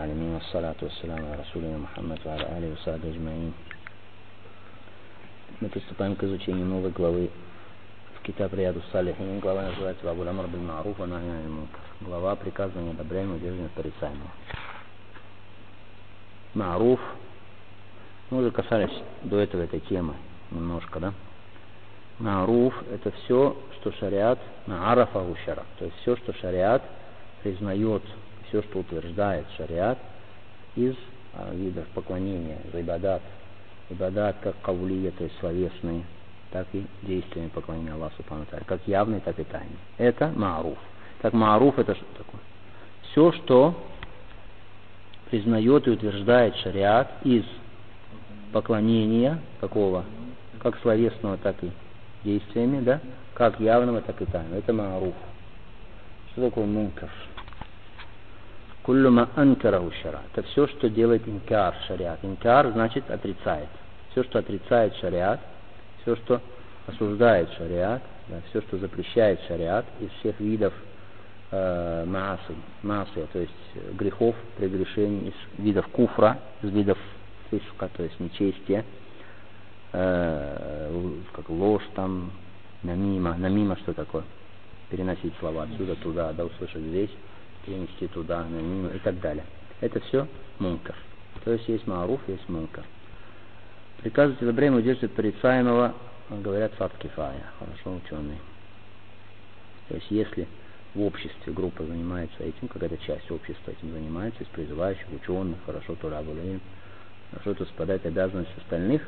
العالمين والصلاة والسلام على رسولنا محمد وعلى آله وصحبه أجمعين. Мы приступаем к изучению новой главы в Китаб Рияду Салихин. Глава называется Бабуль Амр биль Ма'руф ва нахи аниль мункар. Глава приказывания одобряемого, удерживания от порицаемого. Ма'руф. Мы уже касались до этого этой темы немножко, да? Ма'руф — это все, что шариат ма'арафаху шара, то есть все, что шариат признает, все, что утверждает шариат из видов поклонения, из ибадат. Ибадат как каулия, то есть словесные, так и действиями поклонения Аллаху Субхану ва Тааля, как явные, так и тайные. Это ма'руф. Так ма'руф — это что такое? Все, что признает и утверждает шариат из поклонения какого? Как словесного, так и действиями, да? Как явного, так и тайного. Это ма'руф. Что такое мункар? Куллю ма анкараху шара. Это все, что делает инкар шариат. Инкар значит отрицает. Все, что отрицает шариат, все, что осуждает шариат, да, все, что запрещает шариат из всех видов маасия, то есть грехов, прегрешений, из видов куфра, из видов фиска, то есть нечестия, как ложь там, намима, что такое? Переносить слова отсюда туда, да, услышать здесь, перенести туда, намима и так далее. Это все мункар. То есть есть ма'руф, есть мункар. Приказывать одобряемого, удерживать порицаемого, говорят, фард кифая, хорошо, ученые. То есть если в обществе группа занимается этим, какая-то часть общества этим занимается, из призывающих, ученых, хорошо, турабуль илм, хорошо, то спадает обязанность остальных.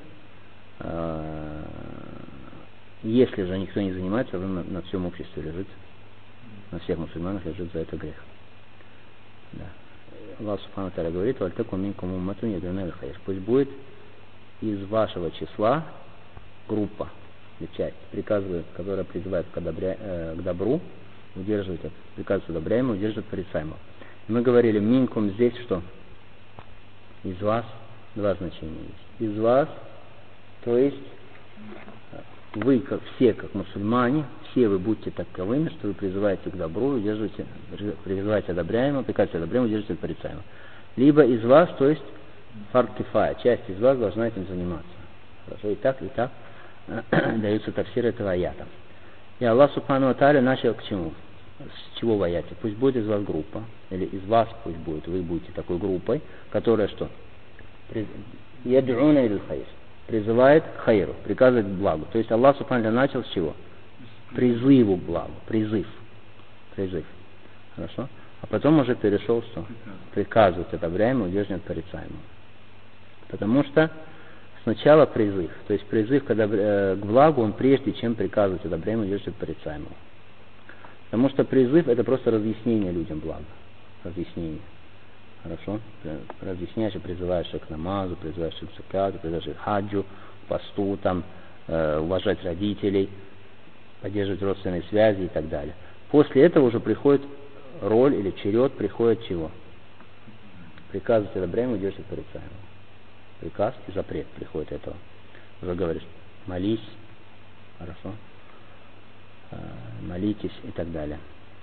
Если же никто не занимается, на всем обществе лежит, на всех мусульманах лежит за это грех. Да. Аллах Субхану ва Тааля говорит: «Вальтакун минкум умматун яд'уна иль хайр». Пусть будет из вашего числа группа, или часть, которая призывает к добру, удерживает это, приказывает одобряемого, удерживает порицаемого. И мы говорили, минкум здесь что? Из вас два значения есть. Из вас, то есть вы, как все, как мусульмане, все вы будьте таковыми, что вы призываете к добру, призываете одобряемого, приказываете одобряемого, удерживаете порицаемого. Либо из вас, то есть фард кифая, часть из вас должна этим заниматься. Хорошо, и так даются тафсиры этого аята. И Аллах Субхану ва Тааля начал к чему? С чего в аяте? Пусть будет из вас группа, или из вас пусть будет, вы будете такой группой, которая что? Яд'уна иль хайр. Призывает к хайру, приказывает к благу. То есть Аллах Субхану ва Тааля начал с чего? Призыву к благу. Призыв. Хорошо? А потом уже перешел что? Приказывать одобряемому, удерживать порицаемому. Потому что сначала призыв. То есть призыв к благу, он прежде чем приказывать одобряемому, удерживать порицаемому. Потому что призыв — это просто разъяснение людям блага. Разъяснение. Хорошо? Разъясняешь и призываешь их к намазу, призываешь их к закату, призываешь их к хаджу, посту, там, уважать родителей, поддерживать родственные связи и так далее. После этого уже приходит роль или черед, приходит чего? Приказывать одобряемому, удерживать порицаемому. Приказ и запрет приходит этого. Уже говоришь, молись, хорошо, молитесь и так далее.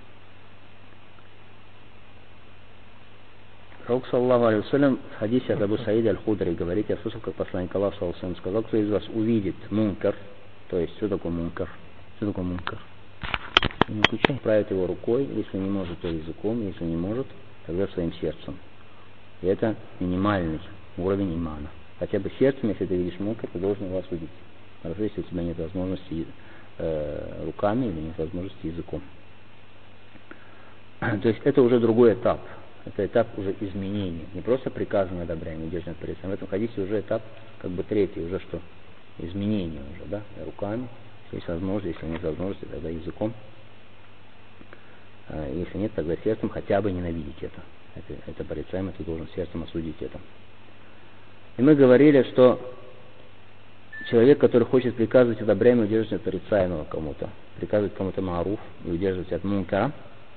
Пророк, саллаллаху алейхи ва саллям, в хадисе от Абу Саида аль-Худри говорит: я слышал, как посланник Аллаха, саллаллаху алейхи ва саллям, сказал: кто из вас увидит мункар, то есть что такое мункар? Что такое мункар? Не включай. Правит его рукой, если не может, то языком, если не может, тогда своим сердцем. И это минимальный уровень имана. Хотя бы сердцем, если ты видишь мункар, ты должен его осудить. Хорошо, если у тебя нет возможности руками или нет возможности языком. То есть это уже другой этап. Это этап уже изменения. Не просто приказано одобряемое, удерживаемое порицаемое. В этом хадисе уже этап как бы третий, уже что? Изменение уже, да? Руками, если есть возможность, если нет возможности, тогда языком. Если нет, тогда сердцем хотя бы ненавидеть это. Это порицаемое, ты должен сердцем осудить это. И мы говорили, что человек, который хочет приказывать одобряемое, удерживать от порицаемого кому-то, приказывать кому-то ма'руф и удерживать от мункара,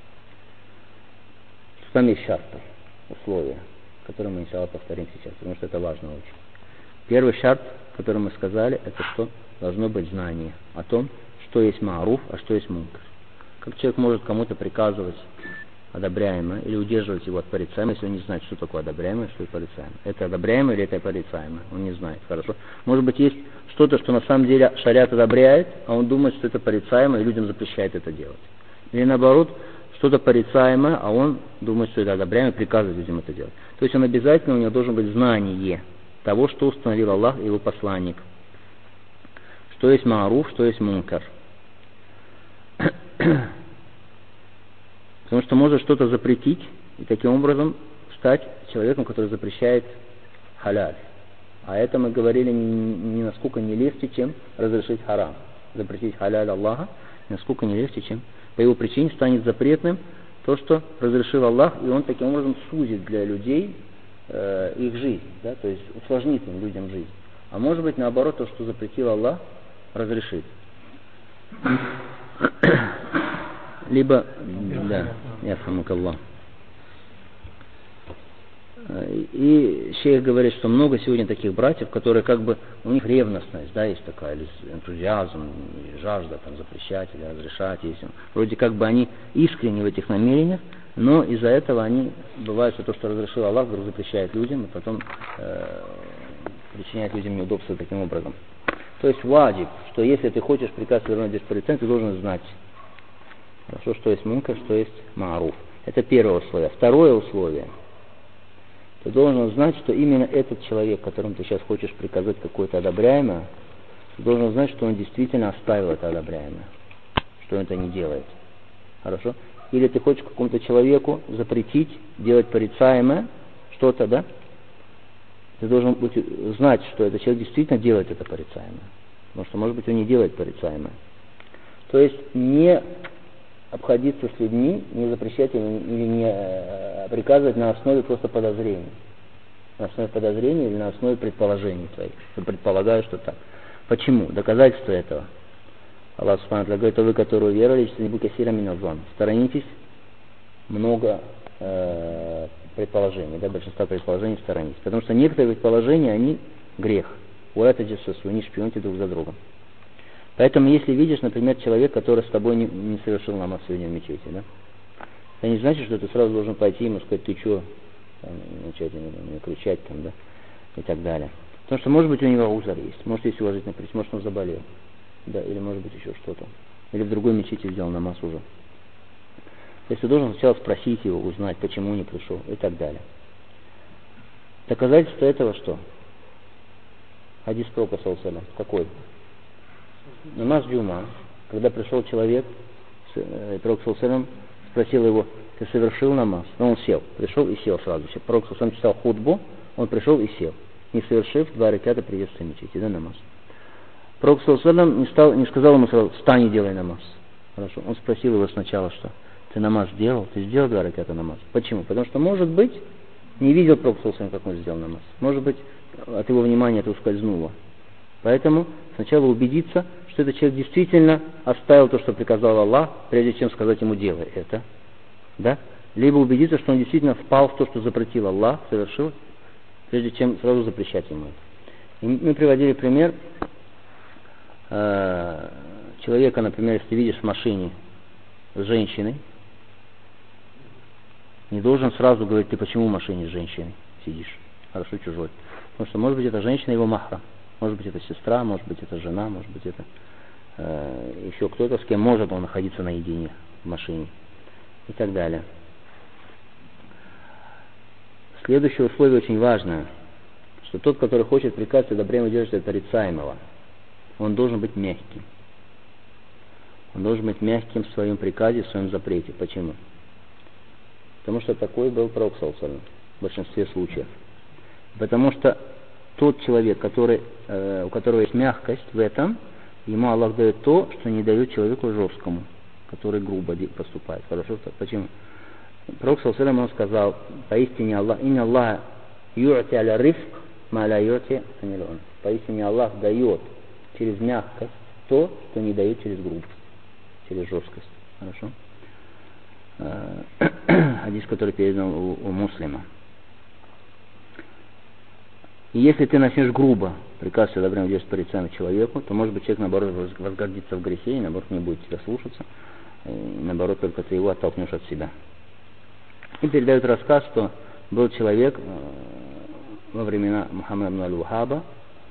там есть шарты, условия, которые мы, иншаллах, повторим сейчас, потому что это важно очень. Первый шарт, который мы сказали, это что? Должно быть знание о том, что есть ма'руф, а что есть мункар. Как человек может кому-то приказывать одобряемое, или удерживать его от порицаемого, если он не знает, что такое одобряемое, что это порицаемое. Это одобряемое или это порицаемое, он не знает, хорошо. Может быть, есть что-то, что на самом деле шариат одобряет, а он думает, что это порицаемое, и людям запрещает это делать. Или наоборот, что-то порицаемое, а он думает, что это одобряемое, приказывает людям это делать. То есть он обязательно, у него должен быть знание того, что установил Аллах и его посланник. Что есть мааруф, что есть мункар. Потому что может что-то запретить и таким образом стать человеком, который запрещает халяль. А это мы говорили ни насколько не легче, чем разрешить харам. Запретить халяль Аллаха насколько не легче, чем по его причине станет запретным то, что разрешил Аллах, и он таким образом сузит для людей их жизнь, да, то есть усложнит им, людям жизнь. А может быть наоборот, то, что запретил Аллах, разрешит. Либо, да, яхамакаллах. И шейх говорит, что много сегодня таких братьев, которые как бы, у них ревностность, да, есть такая, или энтузиазм, или жажда там запрещать или разрешать, есть. Вроде как бы они искренне в этих намерениях, но из-за этого они, бывает, что то, что разрешил Аллах, вдруг запрещает людям, и потом причиняет людям неудобства таким образом. То есть ваджиб, что если ты хочешь приказ вернуть 10%, ты должен знать, хорошо, что есть мункар, что есть мааруф. Это первое условие. Второе условие. Ты должен знать, что именно этот человек, которому ты сейчас хочешь приказать какое-то одобряемое, ты должен знать, что он действительно оставил это одобряемое, что он это не делает. Хорошо? Или ты хочешь какому-то человеку запретить делать порицаемое что-то, да? Ты должен знать, что этот человек действительно делает это порицаемое. Потому что, может быть, он не делает порицаемое. То есть не обходиться с людьми, не запрещать или не приказывать на основе просто подозрений. На основе подозрений или на основе предположений твоих. Я предполагаю, что так. Почему? Доказательство этого. Аллах Субхану ва Тааля говорит, а вы, которые уверовали, сторонитесь много предположений, да, большинство предположений сторонитесь. Потому что некоторые предположения, они грех. Это не шпионьте друг за другом. Поэтому, если видишь, например, человек, который с тобой не совершил намаз сегодня в мечети, да, это не значит, что ты сразу должен пойти ему сказать, ты что, начать ему кричать там, да, и так далее. Потому что, может быть, у него узар есть, может, есть уважительный причина, может, он заболел, да, или, может быть, еще что-то. Или в другой мечети сделал намаз уже. То есть ты должен сначала спросить его, узнать, почему не пришел, и так далее. Доказательство этого что? Хадис пророка саллаллаху алейхи ва саллям. Какой? Намаз джума. Когда пришел человек, пророк саллаллаху алейхи ва саллям спросил его, ты совершил намаз? Но он сел, пришел и сел сразу. Пророк саллаллаху алейхи ва саллям читал хутбу, он пришел и сел, не совершив 2 раката приветствия мечети, да, намаз. Пророк саллаллаху алейхи ва саллям не сказал ему сразу, встань и делай намаз. Хорошо. Он спросил его сначала, что ты намаз сделал? Ты сделал 2 раката намаз? Почему? Потому что, может быть, не видел пророк саллаллаху алейхи ва саллям, как он сделал намаз. Может быть, от его внимания это ускользнуло. Поэтому сначала убедиться, что этот человек действительно оставил то, что приказал Аллах, прежде чем сказать ему делай это. Да? Либо убедиться, что он действительно впал в то, что запретил Аллах, совершил, прежде чем сразу запрещать ему это. И мы приводили пример человека, например, если ты видишь в машине с женщиной, не должен сразу говорить, ты почему в машине с женщиной сидишь, хорошо, чужой. Потому что, может быть, это женщина его махрам, может быть, это сестра, может быть, это жена, может быть, это еще кто-то, с кем может он находиться наедине в машине и так далее. Следующее условие очень важное, что тот, который хочет приказать одобряемого держать от порицаемого, он должен быть мягким. Он должен быть мягким в своем приказе, в своем запрете. Почему? Потому что такой был пророк саллаллаху алейхи ва саллям в большинстве случаев. Потому что тот человек, у которого есть мягкость в этом, ему Аллах дает то, что не дает человеку жесткому, который грубо поступает. Хорошо? Почему? Пророк саллаллаху алейхи ва саллям, он сказал, поистине Аллах, инна Аллаха ю'ти аля рифк, ма ля ю'ти анил унф. Поистине Аллах дает через мягкость то, что не дает через грубость, через жесткость. Хорошо? Хадис, который передан у муслима. И если ты начнешь грубо приказ одобряемого делать порицаемому человеку, то, может быть, человек, наоборот, возгордится в грехе, и, наоборот, не будет тебя слушаться, и, наоборот, только ты его оттолкнешь от себя. И передают рассказ, что был человек во времена Мухаммада ибн аль-Вахаба,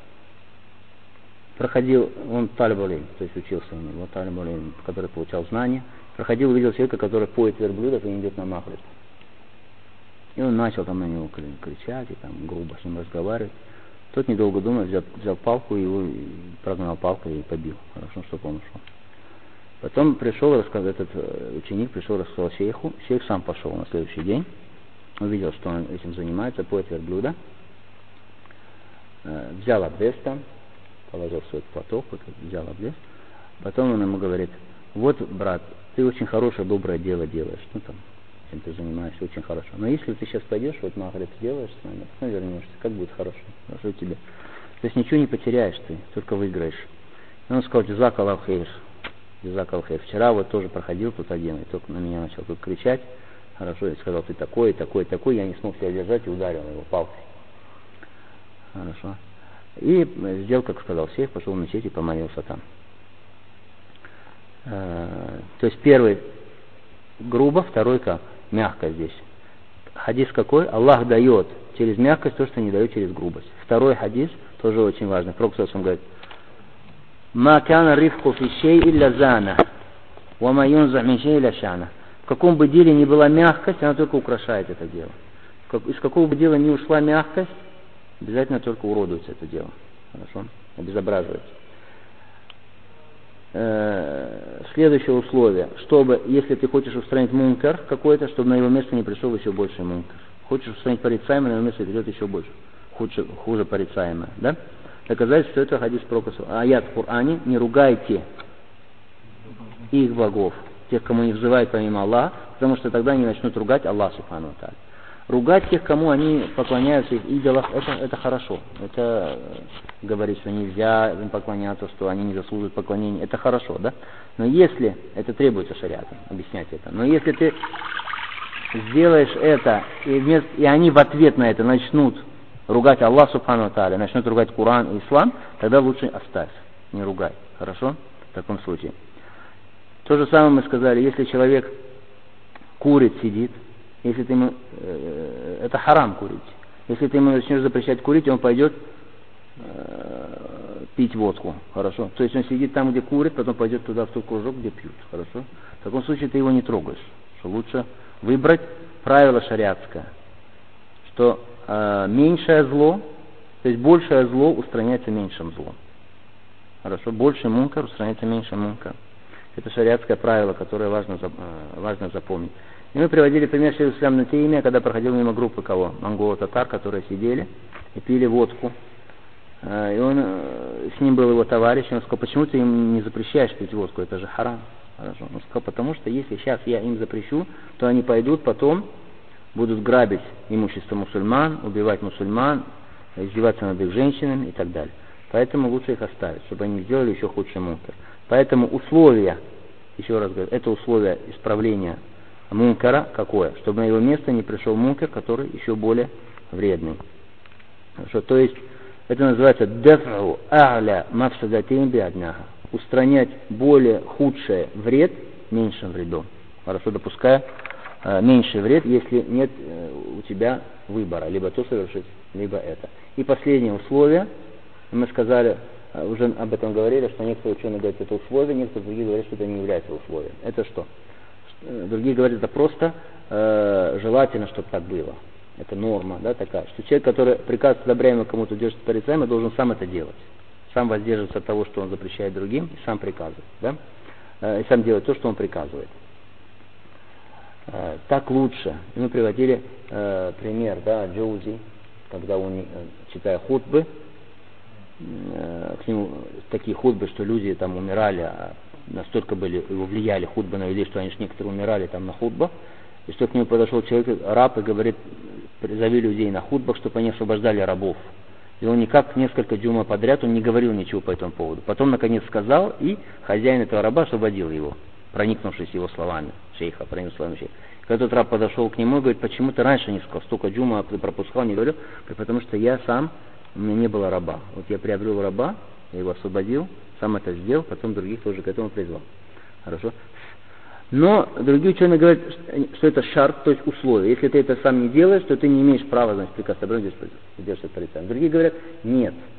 проходил, он талиб-аль-илм, то есть учился у него, талиб-аль-илм, который получал знания, проходил, увидел человека, который поет верблюдов и идет на махриб. И он начал там на него кричать и там грубо с ним разговаривать. Тот, недолго думая, взял палку и его прогнал палкой и побил. Хорошо, чтобы он ушел. Потом пришел, этот ученик пришел, рассказал шейху. Шейх сам пошел на следующий день. Увидел, что он этим занимается, поет верблюда. Взял абдес там, положил свой платок, взял абдес. Потом он ему говорит: вот, брат, ты очень хорошее, доброе дело делаешь. Ну там, чем ты занимаешься, очень хорошо. Но если ты сейчас пойдешь, вот махриб сделаешь с нами, потом вернешься, как будет хорошо у тебя. То есть ничего не потеряешь ты, только выиграешь. И он сказал: джазак Аллах хейр. Джазак Аллах хейр. Вчера вот тоже проходил тут один, и только на меня начал тут кричать. Хорошо, я сказал: ты такой, такой, такой. Я не смог себя держать и ударил его палкой. Хорошо. И сделал, как сказал шейх, пошел в мечеть и помолился там. То есть первый грубо, второй как? Мягко здесь. Хадис какой? Аллах дает через мягкость то, что не дает через грубость. Второй хадис, тоже очень важный. Пророк говорит: «Ма кана рифку фи шей илля зана, ва ма юнза мин шей илля шана». В каком бы деле ни была мягкость, она только украшает это дело. Из какого бы дела ни ушла мягкость, обязательно только уродуется это дело. Хорошо? Обезображивается. Следующее условие, чтобы, если ты хочешь устранить мункар какой-то, чтобы на его место не пришел еще больше мункар. Хочешь устранить порицаемое, на его место придет еще больше, хуже порицаемое. Да? Доказать, что это хадис пророка. Аят в Коране: не ругайте их богов, тех, кому они взывают помимо Аллаха, потому что тогда они начнут ругать Аллах субхану ва тааля. Ругать тех, кому они поклоняются их идолах, это хорошо. Это говорит, что нельзя им поклоняться, что они не заслуживают поклонения. Это хорошо, да? Но если, это требуется шариатом, объяснять это. Но если ты сделаешь это, и они в ответ на это начнут ругать Аллах субхану ва тааля, начнут ругать Коран и Ислам, тогда лучше оставь, не ругай. Хорошо? В таком случае. То же самое мы сказали, если человек курит, сидит, если ты ему, это харам курить. Если ты ему начнешь запрещать курить, он пойдет пить водку. Хорошо? То есть он сидит там, где курит, потом пойдет туда, в тот кружок, где пьют. Хорошо? В таком случае ты его не трогаешь. Что лучше выбрать правило шариатское, что меньшее зло, то есть большее зло устраняется меньшим злом. Хорошо? Больше мункар устраняется меньшим мункар. Это шариатское правило, которое важно запомнить. И мы приводили пример шейх ислам Ибн Теймия, когда проходил мимо группы кого? Монголо-татар, которые сидели и пили водку. И он, с ним был его товарищ, он сказал: почему ты им не запрещаешь пить водку, это же харам. Хорошо. Он сказал: потому что если сейчас я им запрещу, то они пойдут потом, будут грабить имущество мусульман, убивать мусульман, издеваться над их женщинами и так далее. Поэтому лучше их оставить, чтобы они сделали еще худший мункар. Поэтому условие, еще раз говорю, это условие исправления мункара какое? Чтобы на его место не пришел мункар, который еще более вредный. Хорошо? То есть это называется даф'у а'ля мафсадатин би'аднаха. Устранять более худший вред меньшим вредом. Хорошо, допуская меньший вред, если нет у тебя выбора, либо то совершить, либо это. И последнее условие, мы сказали, уже об этом говорили, что некоторые ученые говорят, это условие, некоторые другие говорят, что это не является условием. Это что? Другие говорят, это просто желательно, чтобы так было. Это норма, да, такая, что человек, который приказывает одобряемо кому-то держать порицаемо, должен сам это делать. Сам воздерживаться от того, что он запрещает другим, и сам приказывает, да? И сам делает то, что он приказывает. Так лучше. И мы приводили пример, да, Джоузи, когда он, читая хутбы, к нему такие хутбы, что люди там умирали, настолько его влияли хутбы на людей, что они некоторые умирали там на хутбах, и что к нему подошел человек, раб, и говорит: призови людей на хутбах, чтобы они освобождали рабов. И он никак несколько дюймов подряд, он не говорил ничего по этому поводу. Потом, наконец, сказал, и хозяин этого раба освободил его, проникнувшись его словами, шейха, Когда тот раб подошел к нему и говорит: почему ты раньше не сказал, столько дюймов ты пропускал, не говорил? Потому что я сам, у меня не было раба. Вот я приобрел раба, я его освободил, сам это сделал, потом других тоже к этому призвал. Хорошо? Но другие ученые говорят, что это шарт, то есть условие. Если ты это сам не делаешь, то ты не имеешь права, значит, прикасаться, здесь держишь отрицание. Другие говорят, нет,